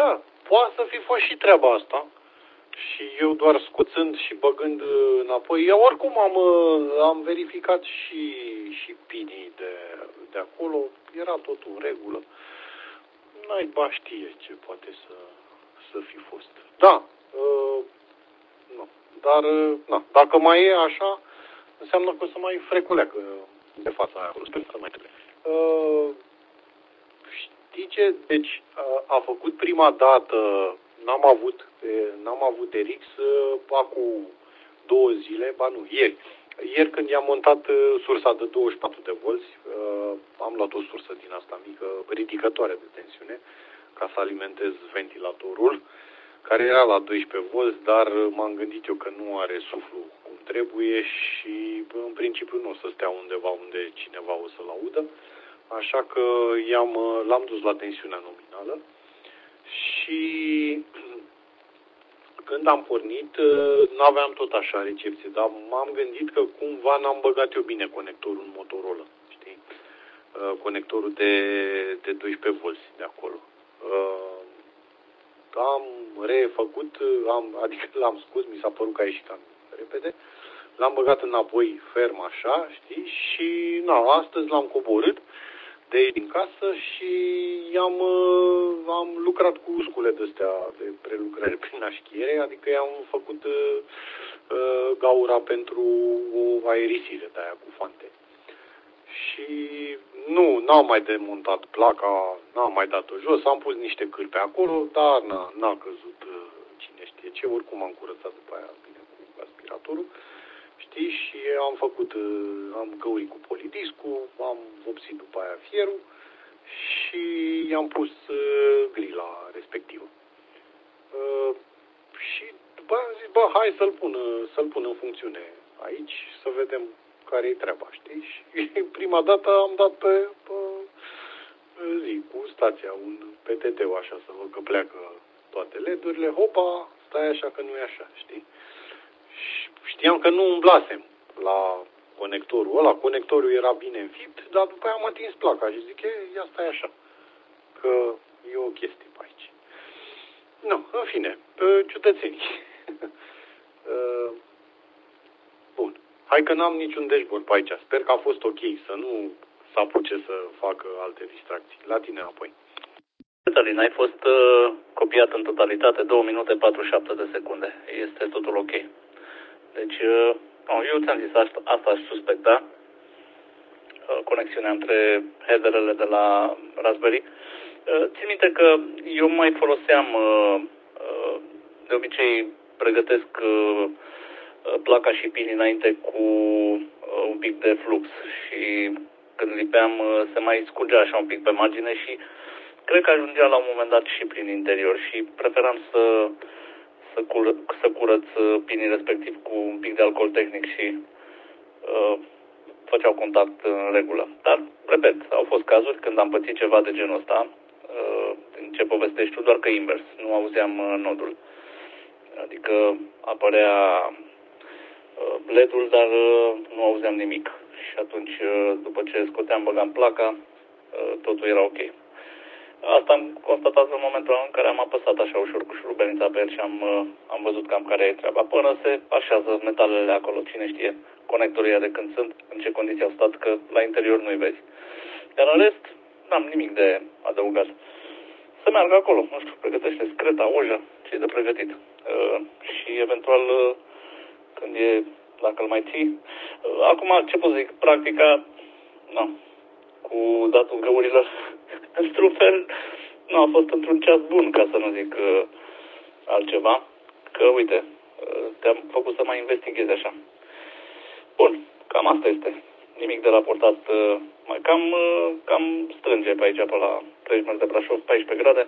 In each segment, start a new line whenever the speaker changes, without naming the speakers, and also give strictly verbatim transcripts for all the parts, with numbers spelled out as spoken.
Da, poate să fi fost și treaba asta. Și eu doar scoțând și băgând înapoi. Eu oricum am, am verificat și, și pinii de, de acolo. Era totul în regulă. Naiba știe ce poate să, să fi fost. Da, uh, nu. Dar, uh, na, dacă mai e așa, înseamnă că o să mai freculeacă de fața aia acolo. Sper să mai trebuie. Uh, știi ce? Deci, uh, a făcut prima dată, n-am avut, n-am avut R X uh, acum două zile, ba nu, ieri. Ieri când i-am montat uh, sursa de douăzeci și patru de volți, uh, am luat o sursă din asta mică, ridicătoare de tensiune, ca să alimentez ventilatorul, care era la doisprezece volți, dar m-am gândit eu că nu are suflu cum trebuie și în principiu nu o să stea undeva unde cineva o să-l audă, așa că i-am, l-am dus la tensiunea nominală și când am pornit, nu aveam tot așa recepție, dar m-am gândit că cumva n-am băgat eu bine conectorul în Motorola, știi? Conectorul de, de doisprezece volți de acolo. Am refăcut, am, adică l-am scos, mi s-a părut că a ieșit cam repede, l-am băgat înapoi ferm așa, știi, și na, astăzi l-am coborât de aici din casă și am, am lucrat cu uscule de-astea de prelucrare prin așchiere, adică i-am făcut uh, gaura pentru o aerisire de aia cu fante. Și nu, n-am mai demontat placa, n-am mai dat-o jos, am pus niște cârpe acolo, dar n-a, n-a căzut cine știe ce, oricum am curățat după aia bine cu aspiratorul, știi, și am făcut, am găurit cu polidiscul, am vopsit după aia fierul și i-am pus grila respectivă. Și după aia am zis, bă, hai să-l pun, să-l pun în funcțiune aici, să vedem care-i treaba, știi? Și prima dată am dat pe, pe zi, cu stația, un P T T-ul așa, să văd că pleacă toate L E D-urile, hopa, stai așa că nu e așa, știi? Și știam că nu umblasem la conectorul ăla, conectorul era bine înfipt, dar după aia am atins placa și zic, e, ia stai așa, că e o chestie pe aici. Nu, în fine, ciudățenii. Bun. Hai că n-am niciun dashboard pe aici. Sper că a fost ok, să nu să apuce să facă alte distracții. La tine înapoi.
Cătălin, ai fost uh, copiat în totalitate două minute patruzeci și șapte de secunde. Este totul ok. Deci, uh, eu ți-am zis, asta, asta aș suspecta. Uh, conexiunea între headerele de la Raspberry. Uh, țin minte că eu mai foloseam, uh, uh, de obicei pregătesc uh, placa și pinii înainte cu uh, un pic de flux și când lipeam uh, se mai scurgea așa un pic pe margine și cred că ajungea la un moment dat și prin interior și preferam să să, cură, să curăț pinii respectiv cu un pic de alcool tehnic și uh, făceau contact în regulă. Dar, repet, au fost cazuri când am pățit ceva de genul ăsta, uh, în ce povestești tu, doar că invers, nu auzeam uh, nodul. Adică apărea L E D-ul, dar uh, nu auzeam nimic. Și atunci, uh, după ce scoteam, băgam placa, uh, totul era ok. Asta am constatat în momentul în care am apăsat așa ușor cu șurubelnița pe el și am, uh, am văzut cam care e treaba. Până se așează metalele acolo, cine știe conectorii de când sunt, în ce condiții au stat, că la interior nu-i vezi. Iar în rest, n-am nimic de adăugat. Să meargă acolo, nu știu, pregătește screta, oja, ce e de pregătit. Uh, și eventual, uh, când e, dacă îl mai ții. Uh, acum, ce pot zic, practica, nu, cu datul găurilor, într-un fel, nu a fost într-un ceas bun, ca să nu zic uh, altceva, că, uite, uh, te-am făcut să mai investighezi așa. Bun, cam asta este. Nimic de raportat, uh, mai cam, uh, cam strânge pe aici, pe la treizeci de Brașov, paisprezece grade.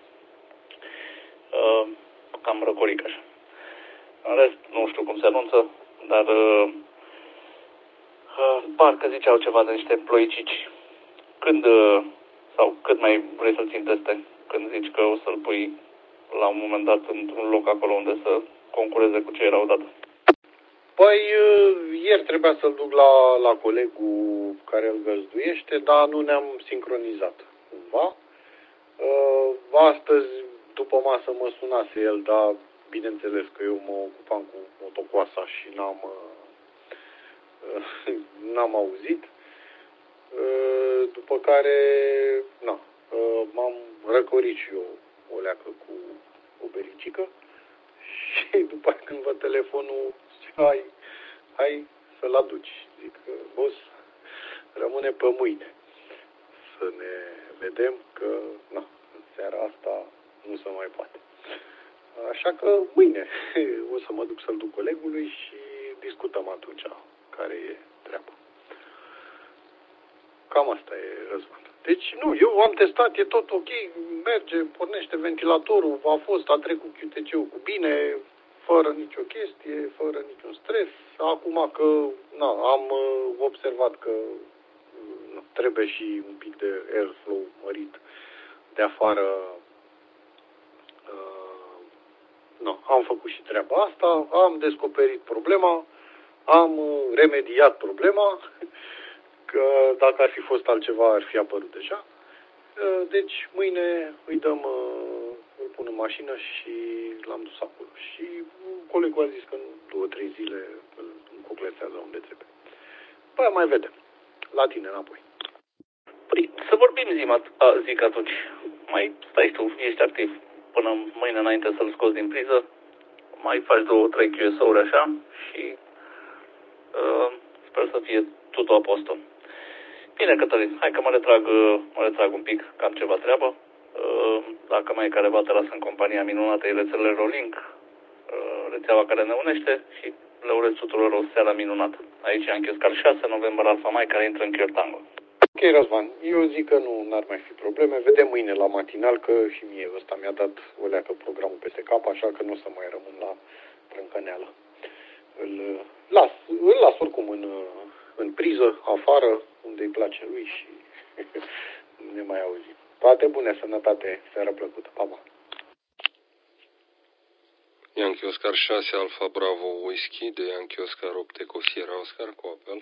Uh, cam răcoric așa. În rest, nu știu cum se anunță, dar uh, uh, parcă ziceau ceva de niște ploicici. Când, uh, sau cât mai vrei să-l ținteste, când zici că o să-l pui la un moment dat într-un loc acolo unde să concureze cu ce era odată?
Păi, ieri trebuia să-l duc la, la colegul care îl găzduiește, dar nu ne-am sincronizat cumva. Astăzi, după masă mă sunase el, dar bineînțeles că eu mă ocupam cu motocoasa și n-am, uh, n-am auzit. Uh, după care, na, uh, m-am răcorit și eu o leacă cu o bericică și după aceea când văd telefonul, zic, hai, hai să-l aduci. Zic, boss, rămâne pe mâine să ne vedem, că, na, în seara asta nu se mai poate. Așa că mâine o să mă duc să-l duc colegului și discutăm atunci care e treaba. Cam asta e, Răzvan. Deci, nu, eu am testat, e tot ok, merge, pornește ventilatorul, a fost, a trecut Q T C-ul cu bine, fără nicio chestie, fără niciun stres. Acum că, na, am observat că na, trebuie și un pic de airflow mărit de afară. Uh, no, am făcut și treaba asta, am descoperit problema, am remediat problema, că dacă ar fi fost altceva, ar fi apărut deja. Deci, mâine îi dăm, îl pun în mașină și l-am dus acolo. Și colegul a zis că în două, trei zile îl încoclețează unde trebuie. Păi mai vedem. La tine înapoi.
Păi, să vorbim, zi, zic atunci. Mai stai tu, ești activ până mâine înainte să-l scoți din priză. Mai faci două, trei Q S O-uri așa și uh, sper să fie totul apostol. Bine, Cătălin, hai că mă retrag, mă retrag un pic, că am ceva treabă. Dacă mai e careva, te las în compania minunată, e rețelele Rolink, rețeaua care ne unește și le urez tuturor o seară minunată. Aici e Anchioscar șase, November Alpha Mike, care intră în Chior Tango.
Ok, Răzvan, eu zic că nu n-ar mai fi probleme. Vedem mâine la matinal, că și mie ăsta mi-a dat o leacă programul peste cap, așa că nu o să mai rămân la trâncăneală. Îl las, îl las oricum în, în priză, afară, unde îi place lui și ne mai auzim. Toate bune, sănătate, seara plăcută, pa, pa.
Yankee Oscar șase, Alfa Bravo Whisky, de Yankee Oscar opt, Eco Sierra Oscar, cu apel.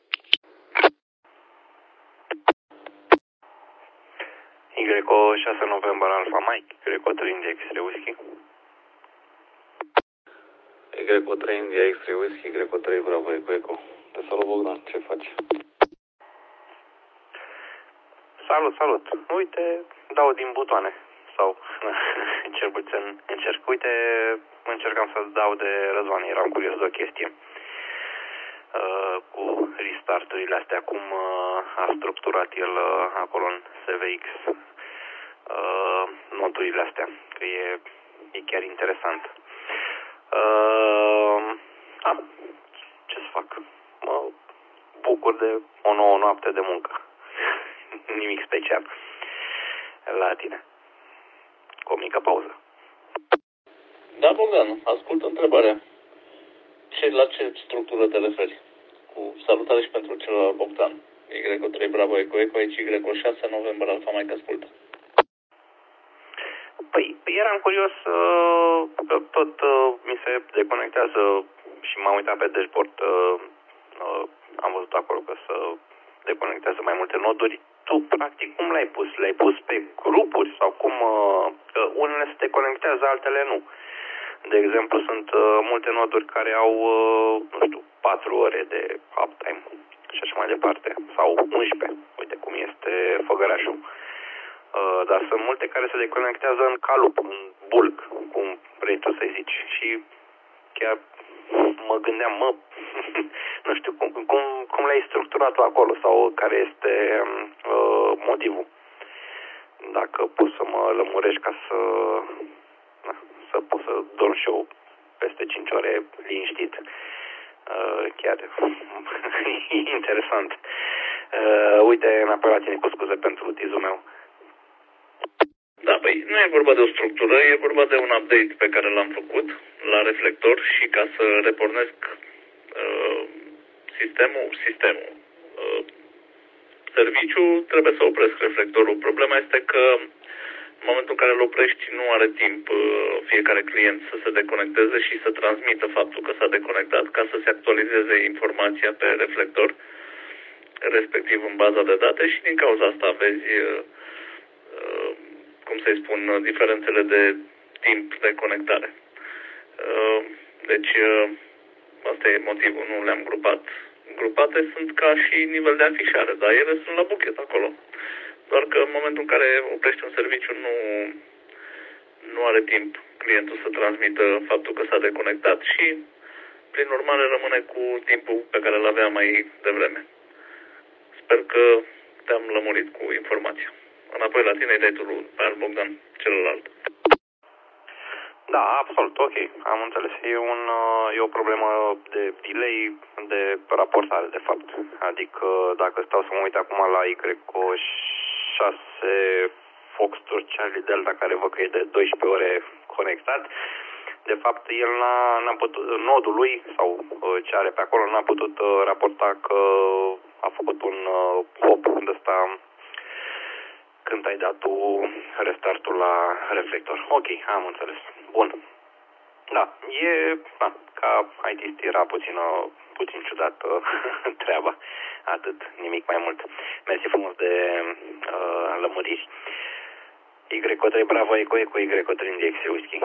Y șase November Alpha Mike, Y trei India X-ray Whisky.
Y trei India X-ray Whisky, Y trei Bravo Eco Eco. Te salut, Bogdan, ce faci?
Salut, salut. Uite, dau din butoane. Sau, cel puțin încerc. Uite, încercam să dau de Răzvan, eram curios de o chestie. Uh, cu restarturile astea, cum uh, a structurat el uh, acolo în S V X uh, noturile astea, că e, e chiar interesant. Uh, a, ce să fac? Mă bucur de o nouă noapte de muncă. Nimic special. La tine. Cu o mică pauză.
Da, Bogdan, ascult întrebarea. Ce, la ce structură te referi? Cu salutare și pentru celălalt Bogdan. Y trei Bravo Eco Eco, aici Y șase November Alpha Mike, ascultă.
Păi, eram curios uh, că tot uh, mi se deconectează și m-am uitat pe dashboard. Uh, uh, am văzut acolo că se deconectează mai multe noduri. Tu, practic, cum l-ai pus? Le-ai pus pe grupuri sau cum? Uh, că unele se deconectează, altele nu. De exemplu, sunt uh, multe noduri care au, uh, nu știu, patru ore de uptime și așa mai departe. Sau unsprezece, uite cum este Făgărașul. Uh, dar sunt multe care se deconectează în calup, în bulk, cum vrei tu să-i zici. Și chiar mă gândeam, mă, nu știu, cum, cum, cum le-ai structurat acolo sau care este uh, motivul. Dacă poți să mă lămurești ca să, na, să pot să dorm și eu peste cinci ore liniștit. Uh, chiar interesant. Uh, uite, înapoi la tine, cu scuze pentru tizul meu.
Da, păi nu e vorba de o structură, e vorba de un update pe care l-am făcut la reflector și ca să repornesc uh, sistemul, sistemul uh, serviciul, trebuie să opresc reflectorul. Problema este că în momentul în care îl oprești nu are timp uh, fiecare client să se deconecteze și să transmită faptul că s-a deconectat ca să se actualizeze informația pe reflector, respectiv în baza de date, și din cauza asta vezi uh, uh, cum să-i spun, diferențele de timp de conectare. Deci, asta e motivul, nu le-am grupat. Grupate sunt ca și nivel de afișare, dar ele sunt la buchet acolo. Doar că în momentul în care oprești un serviciu nu, nu are timp clientul să transmită faptul că s-a deconectat și, prin urmare, rămâne cu timpul pe care îl avea mai devreme. Sper că te-am lămurit cu informația. Înapoi la tine îi dai tu lui Bogdan, celălalt.
Da, absolut, ok, am înțeles. E, un, e o problemă de delay, de raportare, de fapt. Adică, dacă stau să mă uit acum la Y șase Foxtrot Charlie Delta, care văd că e de doisprezece ore conectat, de fapt, el n-a, n-a putut, nodul lui, sau ce are pe acolo, n-a putut raporta că a făcut un hop de ăsta când ai dat tu restartul la reflector. Ok, am înțeles. Bun. Da, e, da, ca I T-ist era puțin, puțin ciudat treaba. Atât, nimic mai mult. Mersi frumos de uh, lămuriri. Y trei Bravo Eco Eco Y trei Index Whisky.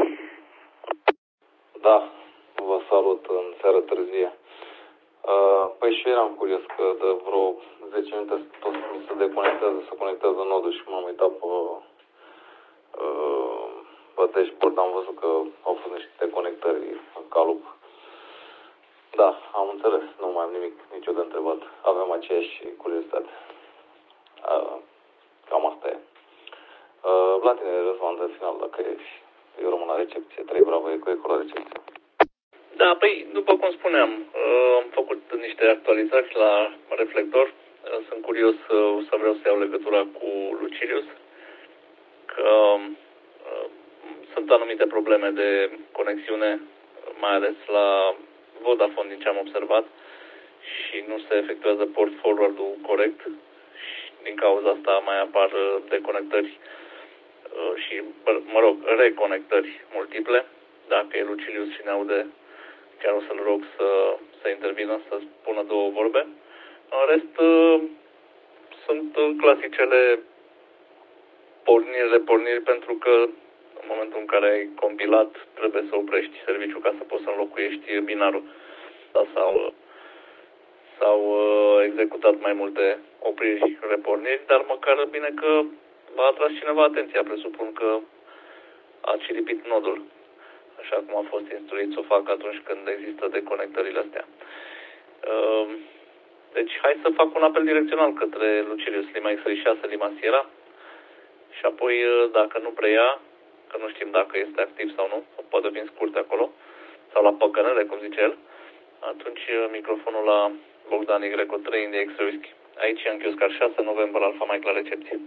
Da, vă salut în seară târzie. Uh, păi și eram curios că de vreo zece minute tot mi se deconectează, se conectează nodul și m-am uitat pe, uh, pe dashboard, am văzut că au fost niște deconectări în calup. Da, am înțeles, nu mai am nimic, nicio de întrebat. Avem aceeași curiozitate. Uh, cam asta e. Uh, la tine, Răzvan, de final, dacă ești, eu rămân la recepție, trei Bravo Eco Eco la recepție.
Da, păi, după cum spuneam, am făcut niște actualizări la reflector. Sunt curios să vreau să iau legătura cu Lucilius, că sunt anumite probleme de conexiune, mai ales la Vodafone, din ce am observat, și nu se efectuează port forward-ul corect și din cauza asta mai apar deconectări și, mă rog, reconectări multiple. Dacă e Lucilius și ne aude, chiar o să-l rog să, să intervină, să spună două vorbe. În rest, sunt clasicele porniri, reporniri, pentru că în momentul în care ai compilat, trebuie să oprești serviciul ca să poți să înlocuiești binarul. Da, s-au, s-au executat mai multe opriri, reporniri, dar măcar bine că v-a atras cineva atenția. Presupun că a ciripit nodul, așa cum a fost instruit să o fac atunci când există deconectările astea. Deci, hai să fac un apel direcțional către Lucilius, Lima X șase, Lima Sierra, și apoi, dacă nu preia, că nu știm dacă este activ sau nu, poate fi scurt acolo, sau la păcănele, cum zice el, atunci microfonul la Bogdan Y trei Index Whisky. Aici în Chioscar șase, November Alfa Mike la recepție.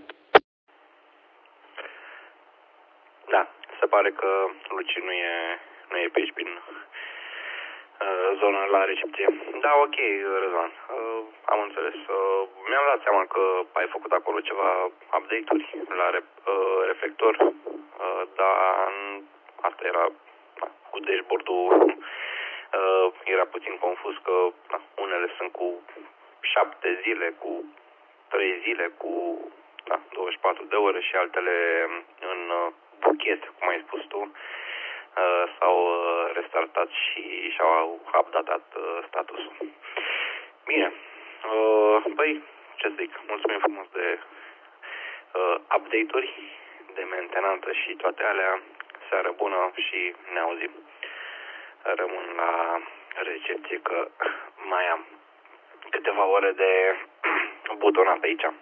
Da, se pare că Luci nu e, nu e pe aici prin uh, zona la recepție. Da, ok, Răzvan, uh, am înțeles. Uh, mi-am dat seama că ai făcut acolo ceva update-uri la re, uh, reflector, uh, dar asta era, da, cu dashboard-ul uh, era puțin confuz, că da, unele sunt cu șapte zile, cu trei zile, cu da, douăzeci și patru de ore și altele în uh, buchet, cum ai spus tu, uh, s-au restartat și și-au updatat uh, statusul. Bine, uh, păi, ce zic, mulțumim frumos de uh, update-uri, de mentenanță și toate alea. Seară bună și ne auzim. Rămân la recepție că mai am câteva ore de butonat pe aici.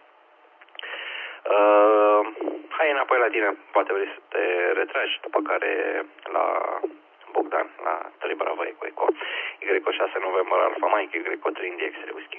Uh, hai înapoi la tine, poate vrei să te retragi, după care la Bogdan, la trei Bravo Eco Eco Y șase November Alfa Mike, Y trei Index Whisky.